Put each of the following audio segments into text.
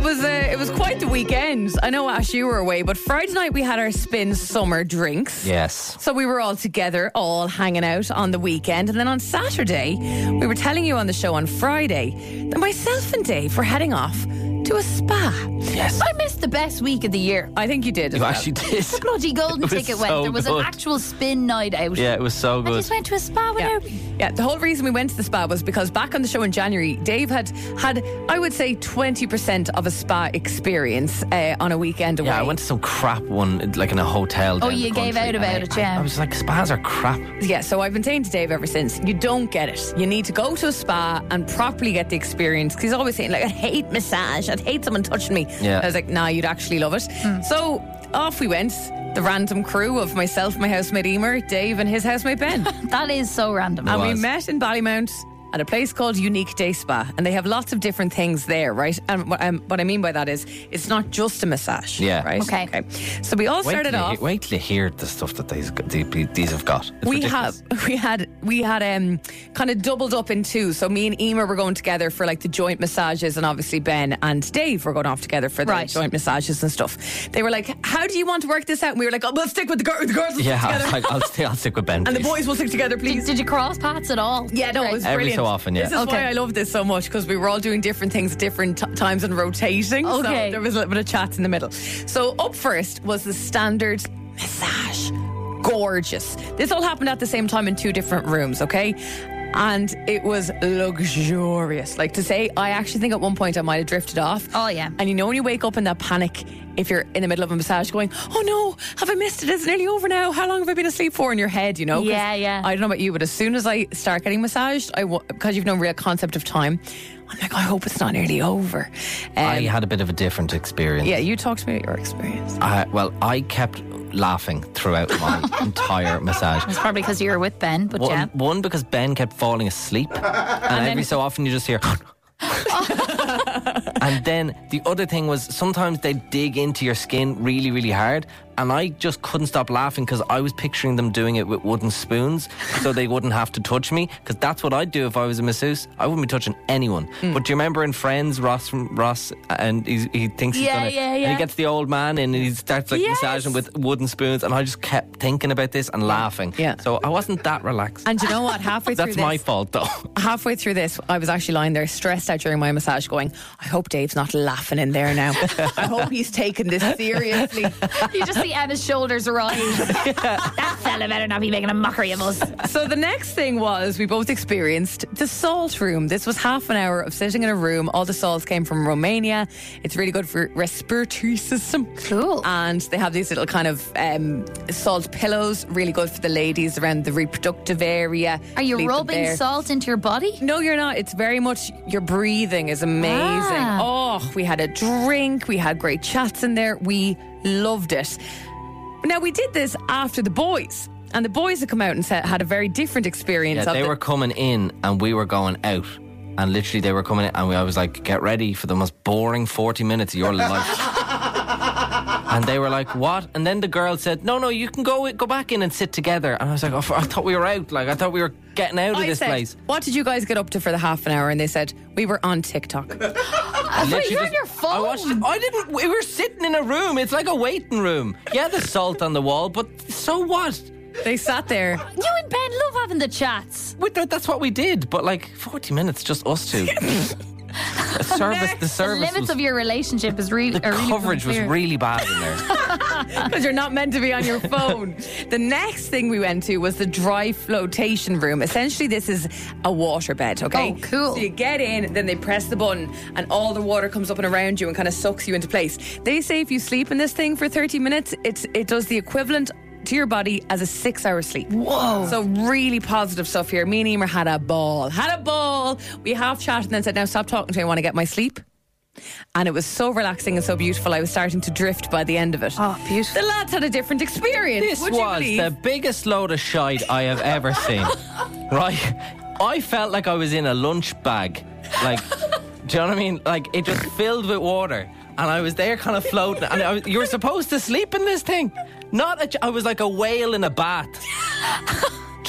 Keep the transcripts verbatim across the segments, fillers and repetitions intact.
was uh, it was quite the weekend. I know, Ash, you were away, but Friday night we had our Spin Summer drinks. Yes. So we were all together, all hanging out on the weekend. And then on Saturday, we were telling you on the show on Friday that myself and Dave were heading off to a spa. Yes. I missed the best week of the year. I think you did. You actually did. Bloody golden It was ticket went. so There was good. an actual spin night out. Yeah, it was so I good. just went to a spa Yeah. without me. yeah, the whole reason we went to the spa was because back on the show in January, Dave had had, I would say, twenty percent of a spa experience uh, on a weekend away. Yeah, I went to some crap one, like in a hotel. Oh, down you the gave country, out about and it, I, yeah. I was like, spas are crap. Yeah, so I've been saying to Dave ever since, you don't get it. You need to go to a spa and properly get the experience. Because he's always saying, like, I hate massage. I'd hate someone touching me. Yeah. I was like, nah, you'd actually love it. So off we went. The random crew of myself, my housemate Emer, Dave and his housemate Ben. That is so random. And we was. met in Ballymount at a place called Unique Day Spa. And they have lots of different things there, right? And what, um, what I mean by that is it's not just a massage. Yeah. Right? Okay. Okay. So we all Wait started till, you, off. wait till you hear the stuff that these, these, these have got. It's We ridiculous. have we had we had um kind of doubled up in two. So me and Emer were going together for like the joint massages, and obviously Ben and Dave were going off together for the Right. joint massages and stuff. They were like, "How do you want to work this out?" And we were like, "Oh, we'll stick with the, girl, the girls." Will Yeah, stick I together. was like, I'll, stay, I'll stick with Ben, and the please. boys will stick together, please. Did, did you cross paths at all? Yeah, no, it was Every brilliant. so often, yeah. This is Okay. why I love this so much, because we were all doing different things at different t- times and rotating. Okay. So there was a little bit of chats in the middle. So up first was the standard massage. Gorgeous. This all happened at the same time in two different rooms, okay? And it was luxurious. Like to say, I actually think at one point I might have drifted off. Oh, yeah. And you know when you wake up in that panic if you're in the middle of a massage going, oh no, have I missed it? It's nearly over now. How long have I been asleep for in your head, you know? 'Cause Yeah, yeah. I don't know about you, but as soon as I start getting massaged, I w- because you've no real concept of time, I'm like, I hope it's not nearly over. Um, I had a bit of a different experience. yeah, you talk to me about your experience. I, well, I kept laughing throughout my entire massage. It's probably because you were with Ben, but One, yeah. one, because Ben kept falling asleep, and, every so often you just hear. And then the other thing was sometimes they dig into your skin really, really hard, and I just couldn't stop laughing because I was picturing them doing it with wooden spoons so they wouldn't have to touch me, because that's what I'd do if I was a masseuse. I wouldn't be touching anyone. Mm. But do you remember in Friends, Ross from Ross, and he's, he thinks he's Yeah, gonna, yeah, and yeah. he gets the old man in and he starts like Yes. massaging with wooden spoons, and I just kept thinking about this and laughing. Yeah. So I wasn't that relaxed. And you know what? Halfway through That's this, my fault, though. halfway through this, I was actually lying there stressed out during my massage going, I hope Dave's not laughing in there now. I hope he's taking this seriously. You just see Emma's shoulders rise. That fella better not be making a mockery of us. So the next thing was we both experienced the salt room. This was half an hour of sitting in a room. All the salts came from Romania. It's really good for respiratory system. Cool. And they have these little kind of um, salt pillows, really good for the ladies around the reproductive area. Are you Leave them rubbing there. salt into your body? No, you're not. It's very much, your breathing is amazing. Ah. Oh, we had a drink. We had great chats in there. We loved it. Now, we did this after the boys. And the boys had come out and said, had a very different experience. Yeah, of they the- were coming in and we were going out. And literally they were coming in and we, I was like, get ready for the most boring forty minutes of your life. And they were like, what? And then the girl said, no, no, you can go go back in and sit together. And I was like, oh, I thought we were out. Like, I thought we were getting out of I this said, place. what did you guys get up to for the half an hour? And they said, we were on TikTok. I thought you were on your phone. I, watched it. I didn't. We were sitting in a room. It's like a waiting room. Yeah, there's salt on the wall, but so what? They sat there. You and Ben love having the chats. We, that's what we did. But like forty minutes, just us two. The service, the The service limits was, of your relationship is really the are really coverage was clear. really bad in there. Because you're not meant to be on your phone. The next thing we went to was the dry flotation room. Essentially, this is a waterbed, okay? Oh, cool. So you get in, then they press the button, and all the water comes up and around you and kind of sucks you into place. They say if you sleep in this thing for thirty minutes, it's it does the equivalent to your body as a six-hour sleep. Whoa. So really positive stuff here. Me and Emer had a ball. Had a ball. We half chatted and then said, now stop talking to me, I want to get my sleep. And it was so relaxing and so beautiful. I was starting to drift by the end of it. Oh, beautiful. The lads had a different experience. This Would you was believe? the biggest load of shite I have ever seen. Right? I felt like I was in a lunch bag. Like, do you know what I mean? Like, it just filled with water. And I was there kind of floating. And I was, you were supposed to sleep in this thing. Not a, I was like a whale in a bath.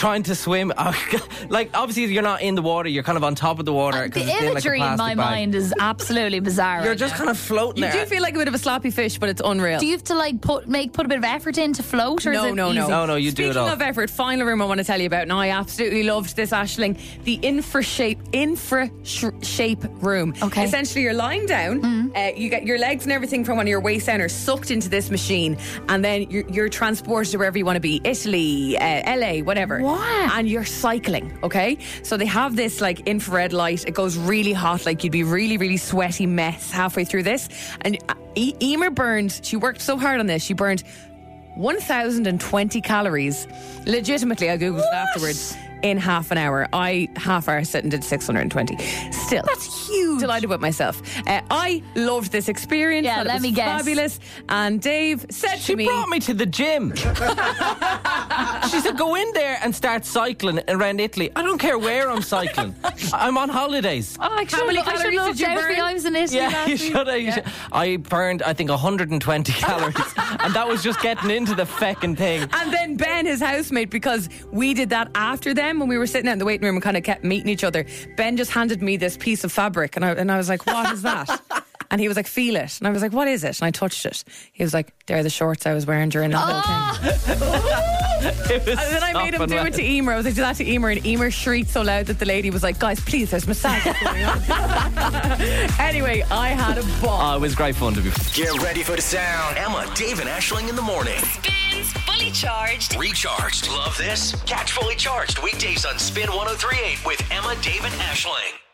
trying to swim. Like, obviously, you're not in the water. You're kind of on top of the water. The it's in, like, a imagery in my plastic bag. mind is absolutely bizarre. You're right just now. kind of floating You there. do feel like a bit of a sloppy fish, but it's unreal. Do you have to like put make put a bit of effort in to float, or No, is it no, easy? no. No, no, you do Speaking it all. of effort, final room I want to tell you about. Now, I absolutely loved this, Aisling. The infra shape, infra sh- shape room. Okay. Essentially, you're lying down. Uh, you get your legs and everything from one of your waist down are sucked into this machine, and then you're, you're transported to wherever you want to be, Italy, uh, L A, whatever. Wow. And you're cycling. Okay. So they have this like infrared light. It goes really hot, like you'd be really, really sweaty mess halfway through this. And uh, e- Emer burned. She worked so hard on this. She burned one thousand twenty calories. Legitimately, I googled it afterwards. In half an hour. I half hour sit and did six hundred twenty. Still, That's huge. delighted with myself. Uh, I loved this experience. Yeah, thought it let was me guess. fabulous. And Dave said She to me, brought me to the gym. She said, go in there and start cycling around Italy. I don't care where I'm cycling. I'm on holidays. Oh, I should many I should calories look did you out for burn? you. I was in Italy Yeah, last you week. should have. You should. I burned, I think, one hundred twenty calories. And that was just getting into the feckin' thing. and then Ben, his housemate, because we did that after them when we were sitting out in the waiting room and kind of kept meeting each other. Ben just handed me this piece of fabric, and I, and I was like, what is that? And he was like, feel it. And I was like, what is it? And I touched it. He was like, they're the shorts I was wearing during that whole thing. It was And then I made him soft do and it to Emer. I was like, do that to Emer. And Emer shrieked so loud that the lady was like, guys, please, there's massages going on. Anyway, I had a ball. Oh, it was great fun to be. Get ready for the sound. Emma, Dave, and Aisling in the morning. Spins Fully Charged. Recharged. Love this? Catch Fully Charged weekdays on Spin one oh three point eight with Emma, Dave, and Aisling.